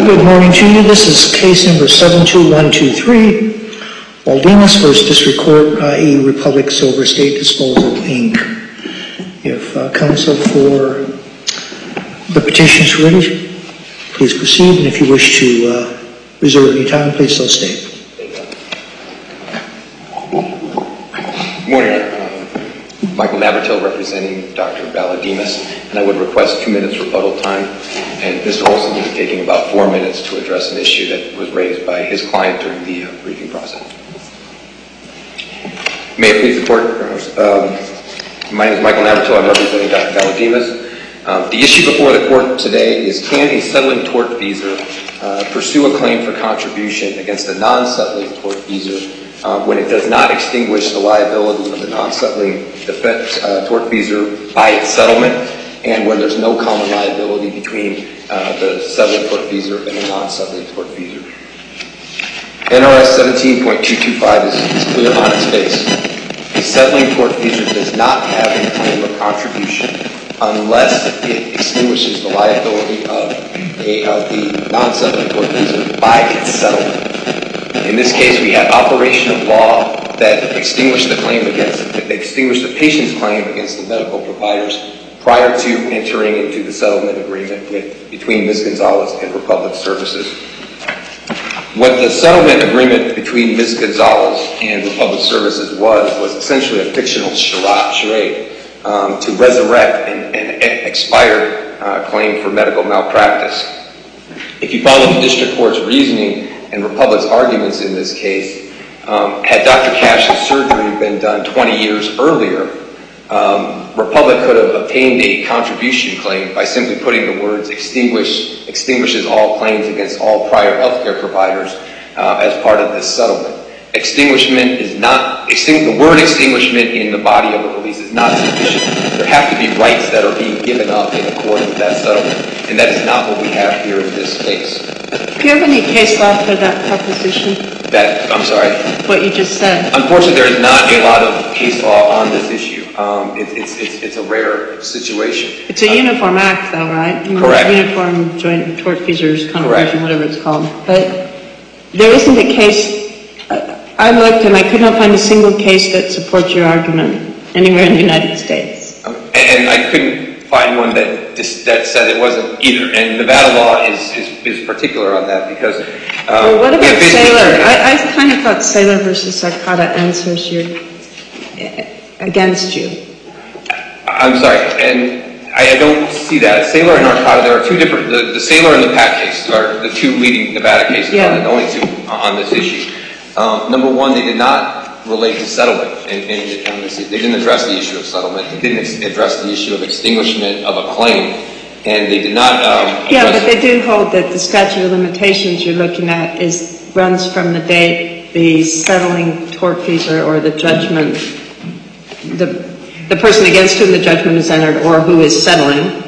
Good morning to you. This is case number 72123, Valdimas v. District Court, i.e. Republic Silver State Disposal, Inc. If counsel for the petition is ready, please proceed, and if you wish to reserve any time, please so state. Good morning, Michael Navratil representing Dr. Valdimas, and I would request 2 minutes rebuttal time, and Mr. Olson will be taking about 4 minutes to address an issue that was raised by his client during the briefing process. May it please the Court, Your Honors. My name is Michael Navratil. I'm representing Dr. Valdimas. The issue before the Court today is, can a settling tortfeasor pursue a claim for contribution against a non-settling tortfeasor when it does not extinguish the liability of the non-settling tortfeasor by its settlement, and when there's no common liability between the settling tortfeasor and the non-settling tortfeasor. NRS 17.225 is clear on its face. A settling tortfeasor does not have a claim of contribution unless it extinguishes the liability of the non-settling tortfeasor by its settlement. In this case, we have operation of law that extinguished the patient's claim against the medical providers prior to entering into the settlement agreement between Ms. Gonzalez and Republic Services. What the settlement agreement between Ms. Gonzalez and Republic Services was essentially a fictional charade to resurrect an expired claim for medical malpractice. If you follow the District Court's reasoning and Republic's arguments in this case, had Dr. Cash's surgery been done 20 years earlier, Republic could have obtained a contribution claim by simply putting the words extinguishes all claims against all prior healthcare providers as part of this settlement. The word extinguishment in the body of the release is not sufficient. There have to be rights that are being given up in accordance with that settlement, and that is not what we have here in this case. Do you have any case law for that proposition? I'm sorry? What you just said. Unfortunately, there is not a lot of case law on this issue. It's a rare situation. It's a uniform act, though, right? Correct. Uniform joint tortfeasors contribution, correct. Whatever it's called. But there isn't a case. I looked and I could not find a single case that supports your argument anywhere in the United States. And I couldn't find one that said it wasn't either. And Nevada law is particular on that because... well, what about Saylor? I kind of thought Saylor versus Arcata answers against you. I'm sorry, and I don't see that. Saylor and Arcata, there are two different... The Saylor and the Pack case are the two leading Nevada cases, the only two on this issue. Number one, they did not relate to settlement. They didn't address the issue of settlement. They didn't address the issue of extinguishment of a claim. And they did not... but they do hold that the statute of limitations you're looking at runs from the date the settling tortfeasor or the judgment, the person against whom the judgment is entered or who is settling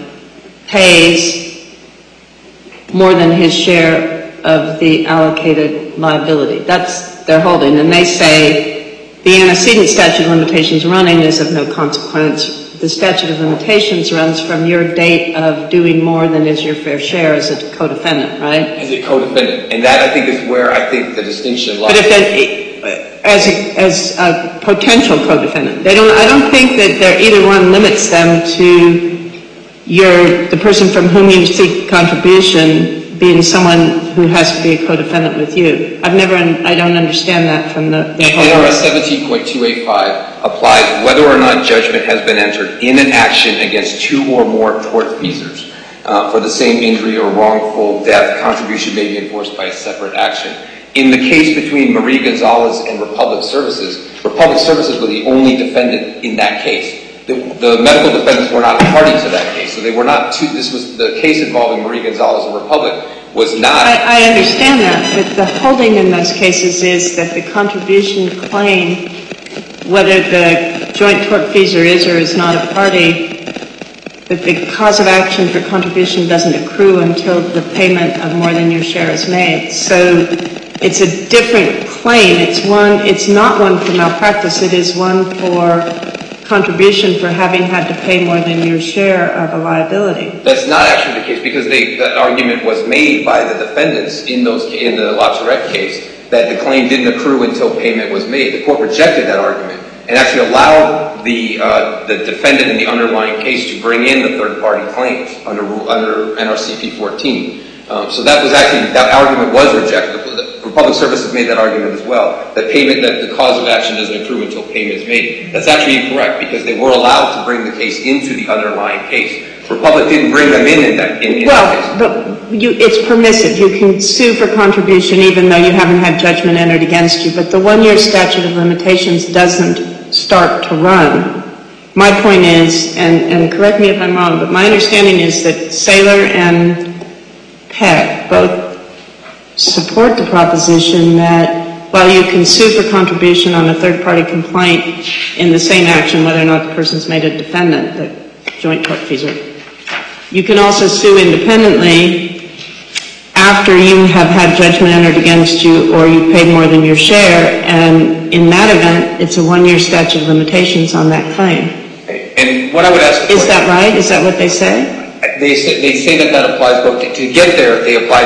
pays more than his share of the allocated liability. That's their holding. And they say the antecedent statute of limitations running is of no consequence. The statute of limitations runs from your date of doing more than is your fair share as a co-defendant, right? As a co-defendant. And that, I think, is where I think the distinction lies. But as a potential co-defendant, I don't think that either one limits them to the person from whom you seek contribution being someone who has to be a co-defendant with you. I don't understand that from the NRS 17.285 applies whether or not judgment has been entered in an action against two or more tortfeasors. For the same injury or wrongful death, contribution may be enforced by a separate action. In the case between Marie Gonzalez and Republic Services were the only defendant in that case. The medical defendants were not a party to that case, so they were not this was the case involving Marie Gonzalez and Republic was not... I understand that, but the holding in those cases is that the contribution claim, whether the joint tortfeasor is or is not a party, that the cause of action for contribution doesn't accrue until the payment of more than your share is made. So it's a different claim. It's not one for malpractice. It is one for contribution for having had to pay more than your share of a liability. That's not actually the case, because that argument was made by the defendants in the La Tourette case that the claim didn't accrue until payment was made. The court rejected that argument and actually allowed the defendant in the underlying case to bring in the third-party claims under NRCP 14. So that argument was rejected. The Public Service has made that argument as well, that the cause of action doesn't accrue until payment is made. That's actually incorrect, because they were allowed to bring the case into the underlying case. Republic didn't bring them in that case. But it's permissive. You can sue for contribution even though you haven't had judgment entered against you, but the 1-year statute of limitations doesn't start to run. My point is, and correct me if I'm wrong, but my understanding is that Saylor and Peck both support the proposition that while you can sue for contribution on a third-party complaint in the same action, whether or not the person's made a defendant, the joint tortfeasor, you can also sue independently after you have had judgment entered against you or you paid more than your share, and in that event, it's a 1-year statute of limitations on that claim. And what I would ask... Is that right? Is that what they say? They say that applies, but to get there, they applied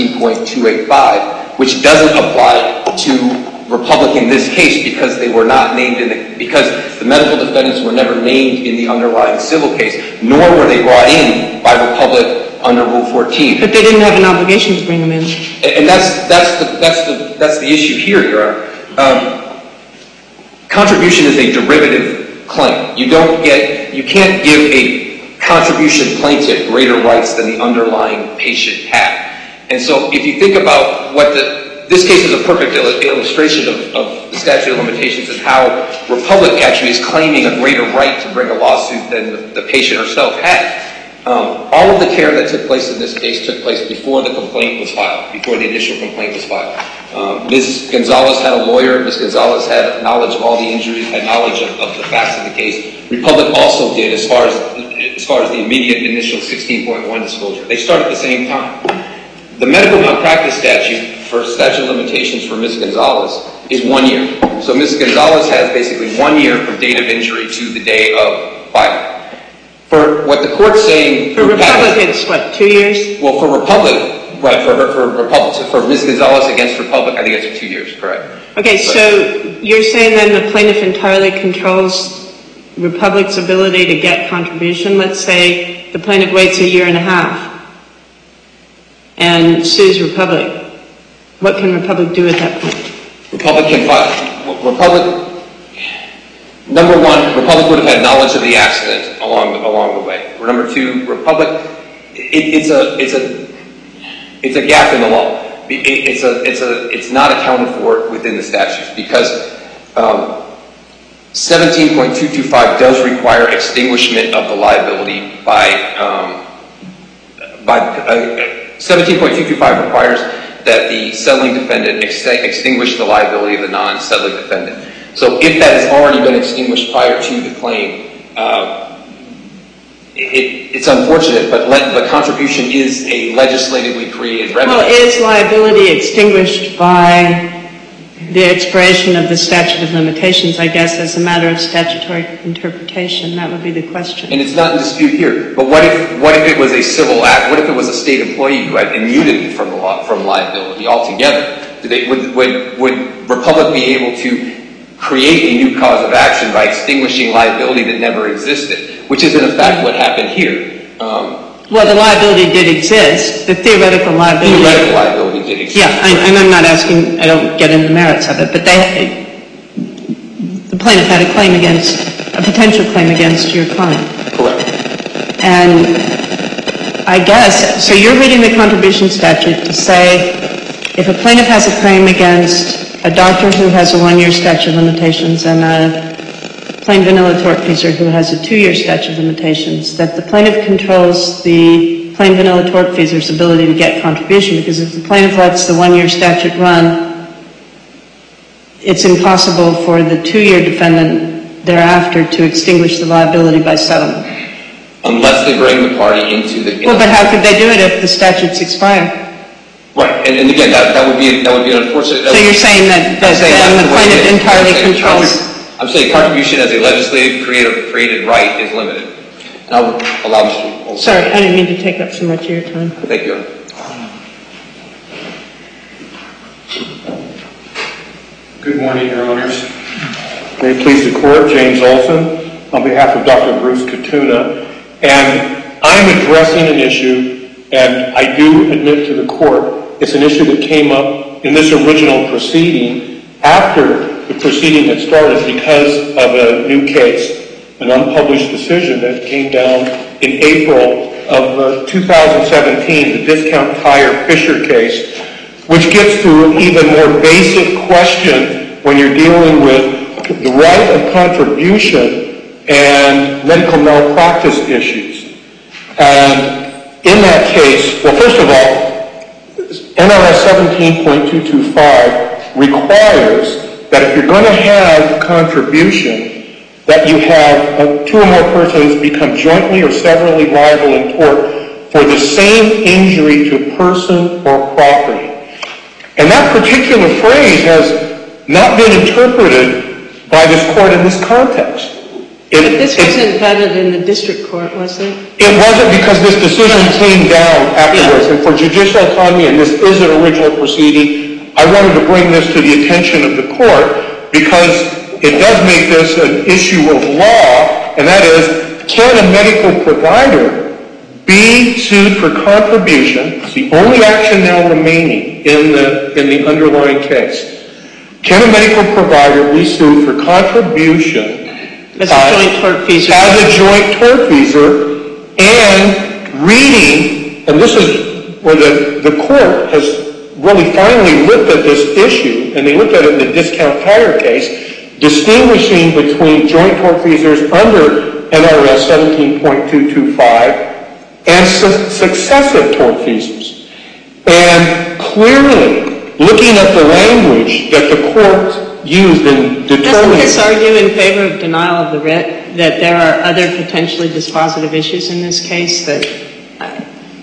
17.285, which doesn't apply to Republic in this case because they were not named because the medical defendants were never named in the underlying civil case, nor were they brought in by Republic under Rule 14. But they didn't have an obligation to bring them in. And that's the issue here, Your Honor. Contribution is a derivative claim. You can't give a contribution plaintiff greater rights than the underlying patient had. And so if you think about this case is a perfect illustration of the statute of limitations and how Republic actually is claiming a greater right to bring a lawsuit than the patient herself had. All of the care that took place in this case took place before the complaint was filed, before the initial complaint was filed. Ms. Gonzalez had a lawyer. Ms. Gonzalez had knowledge of all the injuries, had knowledge of the facts of the case. Republic also did as far as the immediate initial 16.1 disclosure. They start at the same time. The medical malpractice statute for statute of limitations for Ms. Gonzalez is 1 year. So Ms. Gonzalez has basically 1 year from date of injury to the day of filing. For what the court's saying... For Republic, it's what, 2 years? Well, for Republic, right, for Ms. Gonzalez against Republic, I think it's 2 years, correct. Okay, so you're saying then the plaintiff entirely controls Republic's ability to get contribution? Let's say the plaintiff waits 1.5 years and sues Republic. What can Republic do at that point? Republic can file. Number one, Republic would have had knowledge of the accident along the way. Number two, Republic, it's a gap in the law. It's not accounted for within the statutes because 17.225 does require extinguishment of the liability by 17.225 requires that the settling defendant extinguish the liability of the non-settling defendant. So if that has already been extinguished prior to the claim, it's unfortunate, but the contribution is a legislatively created remedy. Well, is liability extinguished by the expiration of the statute of limitations, I guess, as a matter of statutory interpretation? That would be the question. And it's not in dispute here. But what if it was a civil act? What if it was a state employee who had immunity from liability altogether? Would Republic be able to create a new cause of action by extinguishing liability that never existed, which is in fact what happened here? Well, the liability did exist. The theoretical liability... Theoretical liability did exist. Yeah, and I'm not asking, I don't get into the merits of it, but the plaintiff had a potential claim against your client. Correct. And I guess, so you're reading the contribution statute to say if a plaintiff has a claim against a doctor who has a 1-year statute of limitations and a plain vanilla tortfeasor who has a 2-year statute of limitations, that the plaintiff controls the plain vanilla tortfeasor's ability to get contribution, because if the plaintiff lets the 1-year statute run, it's impossible for the 2-year defendant thereafter to extinguish the liability by settlement. Unless they bring the party into the... Well, but how could they do it if the statutes expire? Right, and again, that would be an unfortunate... So you're saying that then the plaintiff entirely controls... I'm saying contribution as a legislative created right is limited. And I would allow Mr. Olson. Sorry, I didn't mean to take up so much of your time. Thank you. Good morning, Your Honors. May it please the Court, James Olson, on behalf of Dr. Bruce Katuna. And I'm addressing an issue, and I do admit to the Court, it's an issue that came up in this original proceeding after the proceeding had started because of a new case, an unpublished decision that came down in April of 2017, the Discount Tire Fisher case, which gets to an even more basic question when you're dealing with the right of contribution and medical malpractice issues. And in that case, well, first of all, NRS 17.225 requires that if you're going to have contribution, that you have two or more persons become jointly or severally liable in tort for the same injury to person or property. And that particular phrase has not been interpreted by this Court in this context. But this wasn't vetted in the district court, was it? It wasn't, because this decision came down afterwards. And for judicial autonomy, and this is an original proceeding, I wanted to bring this to the attention of the Court because it does make this an issue of law, and that is, can a medical provider be sued for contribution? It's the only action now remaining in the underlying case. Can a medical provider be sued for contribution As a joint tortfeasor? As a joint tortfeasor, and reading, and this is where the Court has really finally looked at this issue, and they looked at it in the Discount Tire case, distinguishing between joint tortfeasors under NRS 17.225 and successive tortfeasors. And clearly, looking at the language that the Court used in determining... Doesn't this argue in favor of denial of the writ, that there are other potentially dispositive issues in this case that, a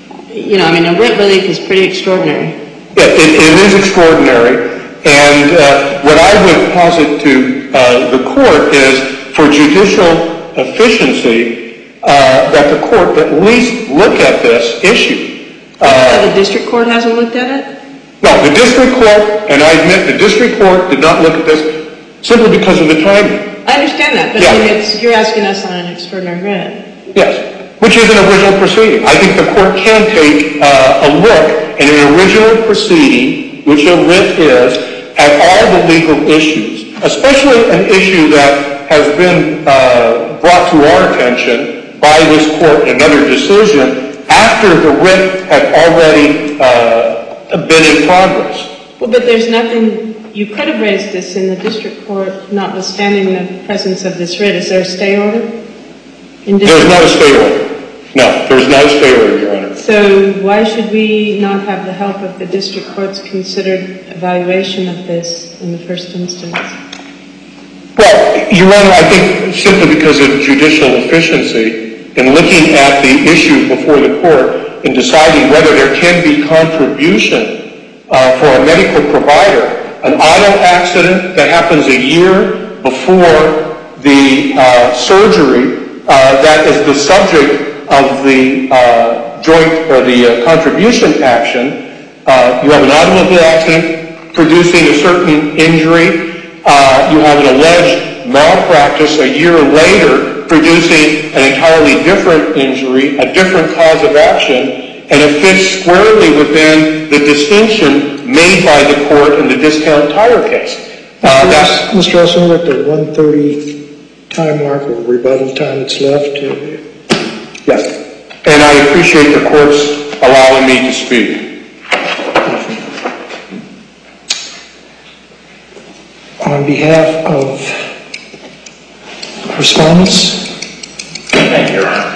writ relief is pretty extraordinary. Yeah, it is extraordinary. And what I would posit to the Court is, for judicial efficiency, that the Court at least look at this issue. The district court hasn't looked at it? No, the district court, and I admit the district court did not look at this simply because of the timing. I understand that, but Yeah. you're asking us on an extraordinary writ. Yes, which is an original proceeding. I think the Court can take a look in an original proceeding, which a writ is, at all the legal issues, especially an issue that has been brought to our attention by this Court in another decision after the writ had already been in progress. Well, but there's nothing, you could have raised this in the district court, notwithstanding the presence of this writ. Is there a stay order? There's not a stay order. No, there's not a stay order, Your Honor. So why should we not have the help of the district court's considered evaluation of this in the first instance? Well, Your Honor, I think simply because of judicial efficiency in looking at the issue before the Court and deciding whether there can be contribution for a medical provider, an auto accident that happens a year before the surgery that is the subject of the joint or the contribution action. You have an automobile accident producing a certain injury. You have an alleged malpractice a year later producing an entirely different injury, a different cause of action, and it fits squarely within the distinction made by the Court in the Discount Tire case. Mr. Olson, we're at the 1:30 time mark or rebuttal time that's left. Yes. And I appreciate the Court's allowing me to speak. On behalf of respondents. Thank you, Your Honor.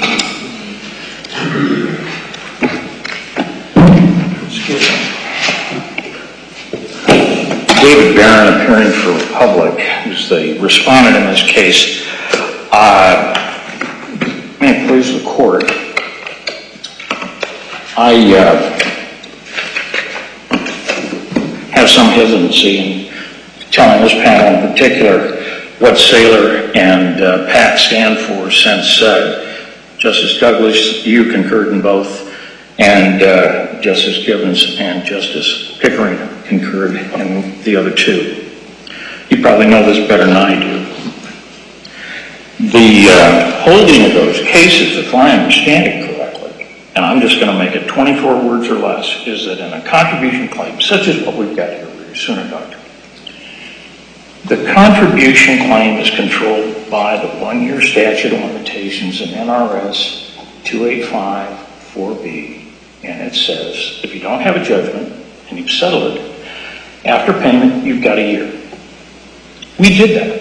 David Barron, appearing for Republic, who's the respondent in this case. May it please the Court. I have some hesitancy in telling this panel in particular what Saylor and Pat stand for since said. Justice Douglas, you concurred in both, and Justice Givens and Justice Pickering concurred in the other two. You probably know this better than I do. The holding of those cases, if I understand it correctly, and I'm just going to make it 24 words or less, is that in a contribution claim, such as what we've got here, very sooner, Doctor, the contribution claim is controlled by the 1-year statute of limitations in NRS 285-4B, and it says if you don't have a judgment and you've settled it, after payment, you've got a year. We did that.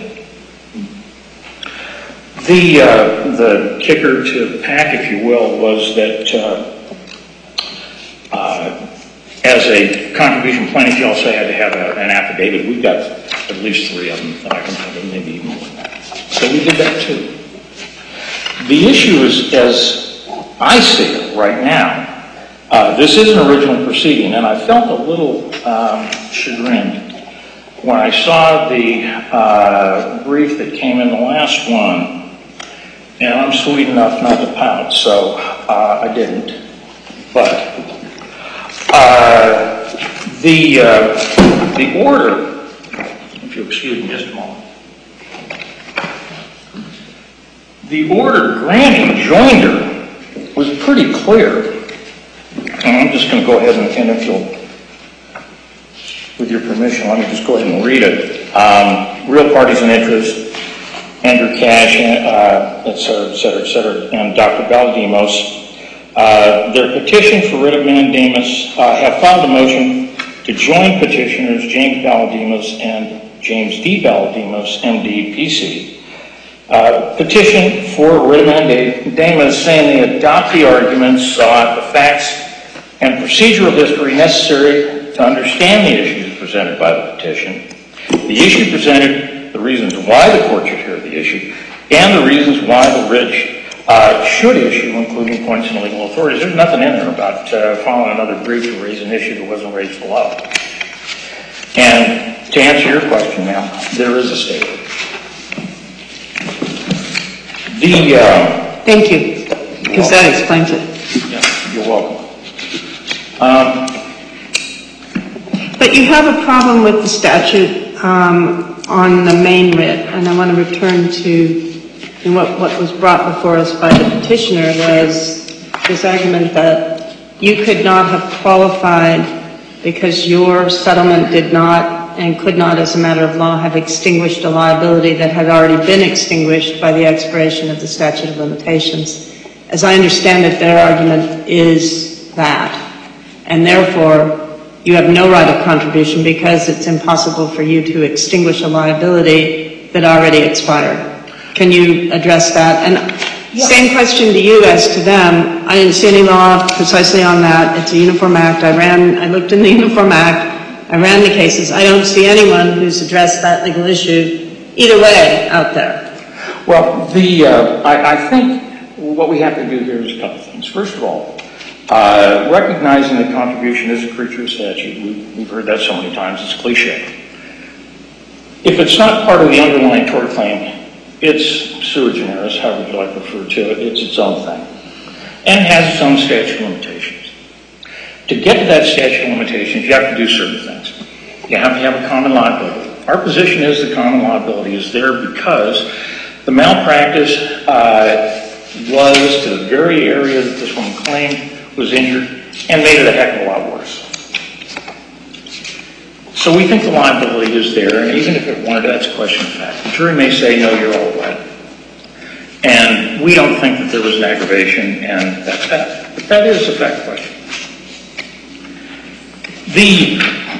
The kicker to the pack, if you will, was that as a contribution plaintiff, you also had to have an affidavit. We've got at least 3 of them that I can think of, maybe even more than that. So we did that too. The issue is, as I see it right now, this is an original proceeding, and I felt a little chagrined when I saw the brief that came in the last one, and I'm sweet enough not to pout, so I didn't. But the order, if you'll excuse me just a moment, the order granting joinder was pretty clear. And I'm just going to go ahead and if you'll, with your permission, let me just go ahead and read it. Real parties in interest, Andrew Cash, et cetera, and Dr. Baldemos, their petition for writ of mandamus have filed a motion to join petitioners James Baldemos and James D. Baldemos, MD, PC. Petition for writ of mandamus saying they adopt the arguments, the facts, and procedural history necessary to understand the issues presented by the petition, the issue presented, the reasons why the court should hear the issue, and the reasons why the writ should issue, including points in legal authorities. There's nothing in there about filing another brief to raise an issue that wasn't raised below. And to answer your question, ma'am, there is a statement. Thank you, because that explains it. Yeah, you're welcome. But you have a problem with the statute on the main writ, and I want to return to what was brought before us by the petitioner was this argument that you could not have qualified because your settlement did not and could not, as a matter of law, have extinguished a liability that had already been extinguished by the expiration of the statute of limitations. As I understand it, their argument is that, and therefore you have no right of contribution because it's impossible for you to extinguish a liability that already expired. Can you address that? And same question to you as to them. I didn't see any law precisely on that. It's a Uniform Act. I looked in the Uniform Act. I ran the cases. I don't see anyone who's addressed that legal issue either way out there. Well, I think what we have to do here is a couple things. First of all, recognizing that contribution is a creature of statute. We've heard that so many times. It's cliche. If it's not part of the underlying tort claim, it's sui generis, however you like to refer to it. It's its own thing. And it has its own statute of limitations. To get to that statute of limitations, you have to do certain things. You have to have a common liability. Our position is the common liability is there because the malpractice was to the very area that this woman claimed was injured and made it a heck of a lot worse. So we think the liability is there, and even if it weren't, that's a question of fact. The jury may say, no, you're all right. And we don't think that there was an aggravation, and that's that. But that is a fact question. The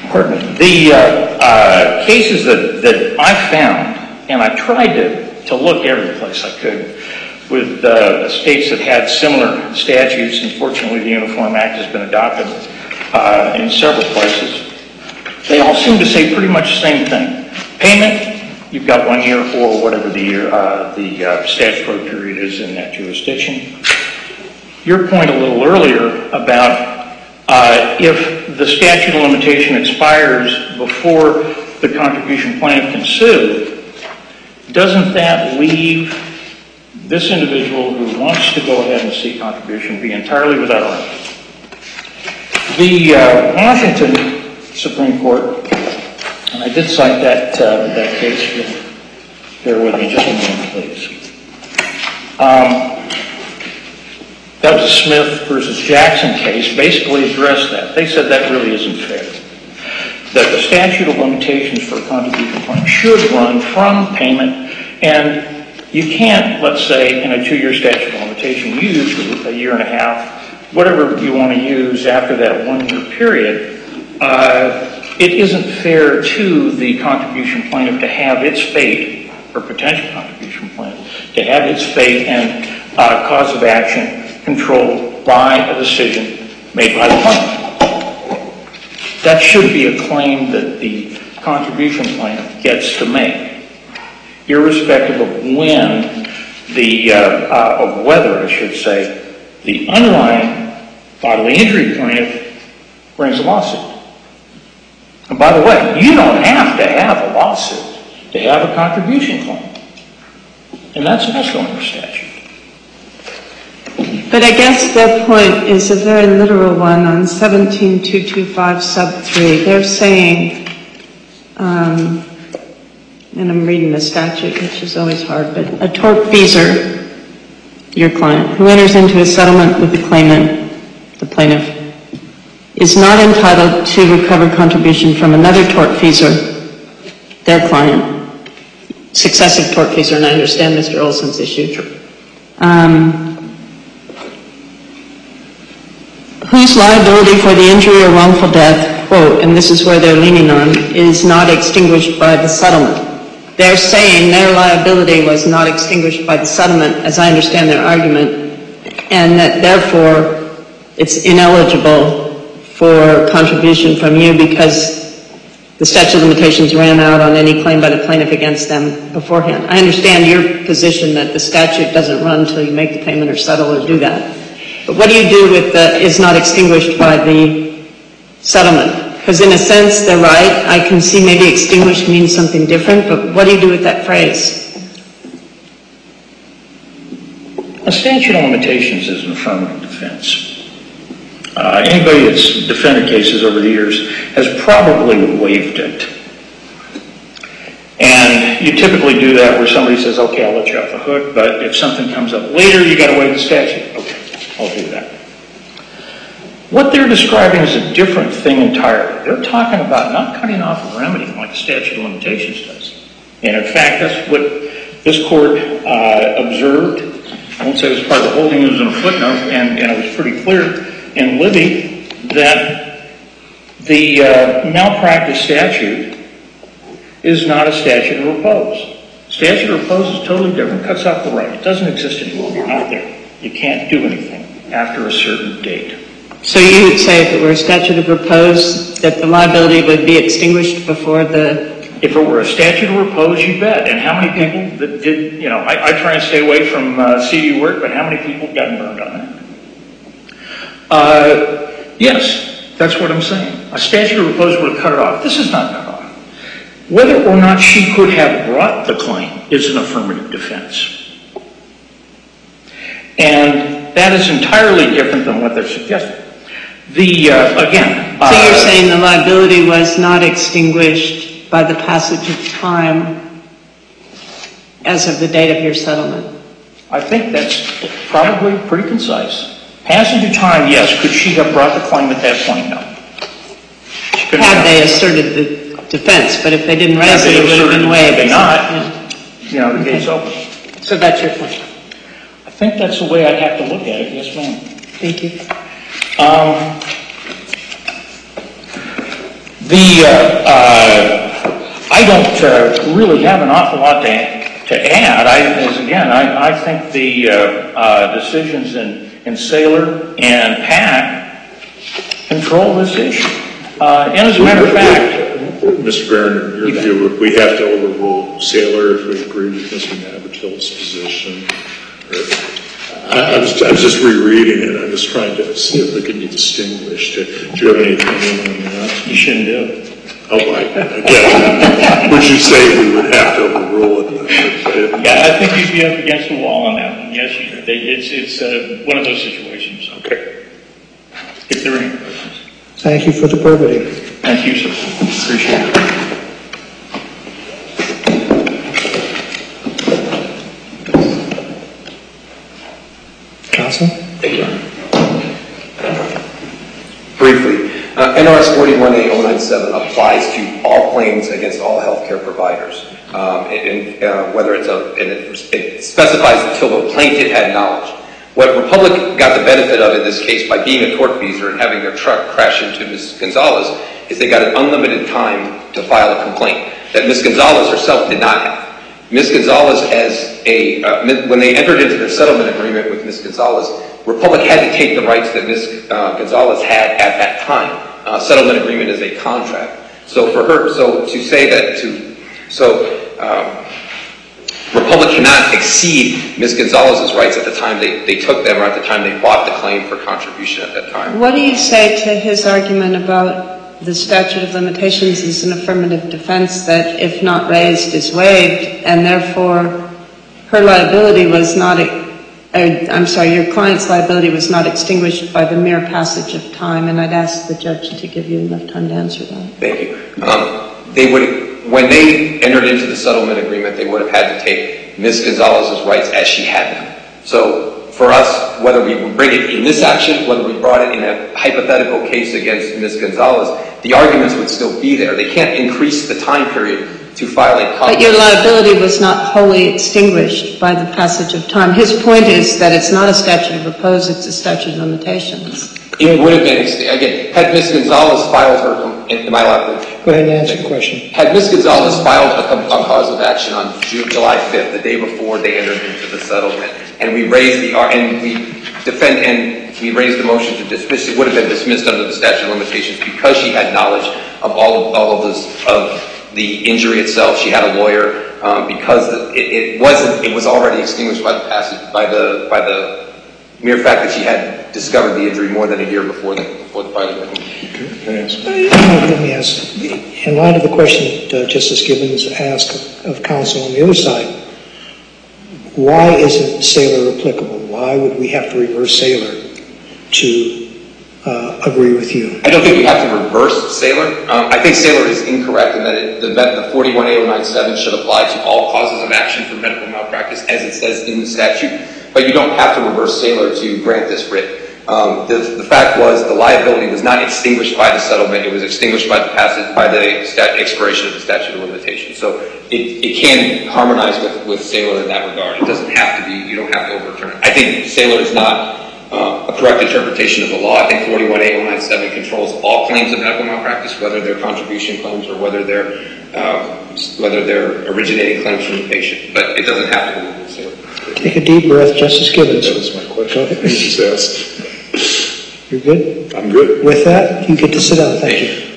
cases that I found, and I tried to look every place I could, with states that had similar statutes. Unfortunately, the Uniform Act has been adopted in several places. They all seem to say pretty much the same thing. Payment, you've got 1 year or whatever the statutory period is in that jurisdiction. Your point a little earlier about if the statute of limitation expires before the contribution plaintiff can sue, doesn't that leave this individual who wants to go ahead and seek contribution be entirely without remedy? The Washington Supreme Court, and I did cite that case. Bear with me just a moment, please. That was a Smith versus Jackson case, basically addressed that. They said that really isn't fair. That the statute of limitations for a contribution claim should run from payment, and you can't, let's say, in a 2-year statute of limitation, use a year and a half, whatever you want to use after that 1-year period. It isn't fair to the contribution plaintiff to have its fate, or potential contribution plaintiff, to have its fate and cause of action controlled by a decision made by the plaintiff. That should be a claim that the contribution plaintiff gets to make, irrespective of when of whether, I should say, the underlying bodily injury plaintiff brings a lawsuit. And by the way, you don't have to have a lawsuit to have a contribution claim. And that's also under statute. But I guess their point is a very literal one on 17225 sub 3. They're saying, and I'm reading the statute, which is always hard, but a tortfeasor, your client, who enters into a settlement with the claimant, the plaintiff, is not entitled to recover contribution from another tortfeasor, their client, successive tortfeasor, and I understand Mr. Olson's issue, whose liability for the injury or wrongful death, quote, and this is where they're leaning on, is not extinguished by the settlement. They're saying their liability was not extinguished by the settlement, as I understand their argument, and that therefore it's ineligible for contribution from you because the statute of limitations ran out on any claim by the plaintiff against them beforehand. I understand your position that the statute doesn't run until you make the payment or settle or do that. But what do you do with the is not extinguished by the settlement? Because in a sense, they're right. I can see maybe extinguished means something different, but what do you do with that phrase? A statute of limitations is an affirmative defense. Anybody that's defended cases over the years has probably waived it. And you typically do that where somebody says, okay, I'll let you off the hook, but if something comes up later, you got to waive the statute. Okay, I'll do that. What they're describing is a different thing entirely. They're talking about not cutting off a remedy like the statute of limitations does. And in fact, that's what this court observed. I won't say it was part of the holding, it was in a footnote, and it was pretty clear in Libby that the malpractice statute is not a statute of repose. Statute of repose is totally different, cuts off the right. It doesn't exist anymore. You're not there. You can't do anything after a certain date. So you would say if it were a statute of repose that the liability would be extinguished before the... If it were a statute of repose, you bet. And how many people that did, I try and stay away from CD work, but how many people have gotten burned on that? Yes, that's what I'm saying. A statute of repose would have cut it off. This is not cut off. Whether or not she could have brought the claim is an affirmative defense. And that is entirely different than what they're suggesting. So you're saying the liability was not extinguished by the passage of time as of the date of your settlement? I think that's probably pretty concise. Passage of time, yes. Could she have brought the claim at that point? No. Had they asserted the defense, but if they didn't raise it, it would have been waived. If they not, the gate's open. So that's your point? I think that's the way I'd have to look at it. Yes, ma'am. Thank you. I don't really have an awful lot to add. I think the decisions in Saylor and Pack control this issue. And as a matter of fact... Mr. Barron, in your view, we have to overrule Saylor if we agree with Mr. Navratil's position. I was just rereading it. I was trying to see if it could be distinguished. Do you have any opinion on that? You shouldn't do it. Again, would you say we would have to overrule it? Yeah, I think you'd be up against the wall on that one. Yes, it's one of those situations. Okay. If there are any questions. Thank you for the brevity. Thank you, sir. Appreciate it. Counsel? Briefly, NRS 41A-097 applies to all claims against all healthcare providers. Whether it specifies until the plaintiff had knowledge. What Republic got the benefit of in this case by being a tortfeasor and having their truck crash into Ms. Gonzalez is they got an unlimited time to file a complaint that Ms. Gonzalez herself did not have. Ms. Gonzalez, when they entered into their settlement agreement with Ms. Gonzalez, Republic had to take the rights that Ms. Gonzalez had at that time. Settlement agreement is a contract. So for her, to say that Republic cannot exceed Ms. Gonzalez's rights at the time they took them or at the time they bought the claim for contribution at that time. What do you say to his argument about the statute of limitations is an affirmative defense that, if not raised, is waived, and therefore her liability was not, your client's liability was not extinguished by the mere passage of time, and I'd ask the judge to give you enough time to answer that. Thank you. When they entered into the settlement agreement, they would have had to take Ms. Gonzalez's rights as she had them. So for us, whether we bring it in this action, whether we brought it in a hypothetical case against Ms. Gonzalez, the arguments would still be there. They can't increase the time period to file a complaint. But your liability was not wholly extinguished by the passage of time. His point is that it's not a statute of repose, it's a statute of limitations. It would have been, again, had Ms. Gonzalez filed her, am I allowed to? Go ahead and answer the question. Had Ms. Gonzalez filed a cause of action on July 5th, the day before they entered into the settlement, and we raised the motion to dismiss, it would have been dismissed under the statute of limitations because she had knowledge of all of this, of the injury itself. She had a lawyer, because it was already extinguished by the passage, by the mere fact that she had discovered the injury more than a year before the filing. Let me ask, in light of the question that Justice Gibbons asked of counsel on the other side, why isn't Saylor applicable? Why would we have to reverse Saylor to agree with you? I don't think we have to reverse Saylor. I think Saylor is incorrect in that the 41A-097 should apply to all causes of action for medical malpractice, as it says in the statute. But you don't have to reverse Saylor to grant this writ. The fact was the liability was not extinguished by the settlement. It was extinguished by the expiration of the statute of limitations. So it can harmonize with Saylor in that regard. It doesn't have to be. You don't have to overturn it. I think Saylor is not a correct interpretation of the law. I think 41A-097 controls all claims of medical malpractice, whether they're contribution claims or whether they're originating claims from the patient. But it doesn't have to be with Saylor. Take a deep breath, Justice Gibbons. That was my question. Go ahead. He just asked. You're good? I'm good. With that, you get to sit down. Thank you.